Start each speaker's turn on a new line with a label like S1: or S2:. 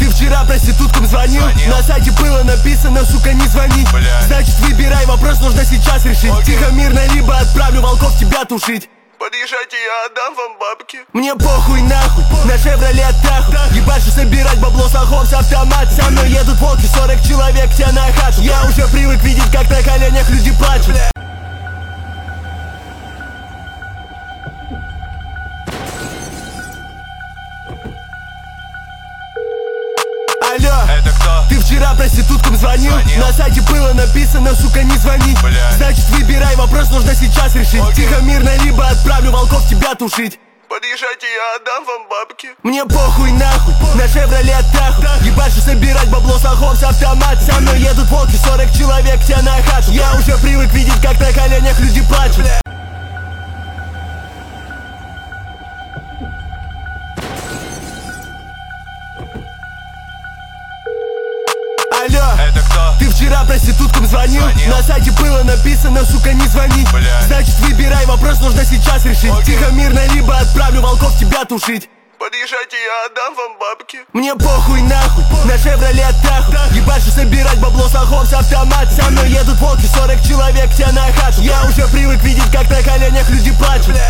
S1: Ты вчера проституткам звонил? На сайте было написано, сука, не звони. Значит, выбирай, вопрос нужно сейчас решить. Тихо, мирно, либо отправлю волков тебя тушить.
S2: Подъезжайте, я отдам вам бабки.
S1: Мне похуй нахуй, на Шевроле Таху. Ебашу собирать бабло с охов с автомата. Со мной едут волки, 40 человек, тебя на хату. Я уже привык видеть, как на коленях люди плачут. Алло,
S2: Это кто?
S1: ты вчера проституткам звонил? На сайте было написано, сука, не звони. Значит, выбирай, вопрос нужно сейчас решить. Тихо, мирно, либо отправлю волков тебя тушить.
S2: Подъезжайте, я отдам вам бабки.
S1: Мне похуй нахуй, на Шевроле Таху. Ебашу собирать бабло с охов с автомата. Со мной едут волки, 40 человек, тебя на хату. Я уже привык видеть, как на коленях люди плачут. Алло,
S2: Это кто?
S1: ты вчера проституткам звонил? На сайте было написано, сука, не звони. Значит, выбирай, вопрос нужно сейчас решить. Тихо, мирно, либо отправлю волков тебя тушить.
S2: Подъезжайте, я отдам вам бабки.
S1: Мне похуй нахуй, на Шевроле Таху. Ебашу собирать бабло с охов с автомата. Со мной едут волки, 40 человек, тебя на хату. Я уже привык видеть, как на коленях люди плачут.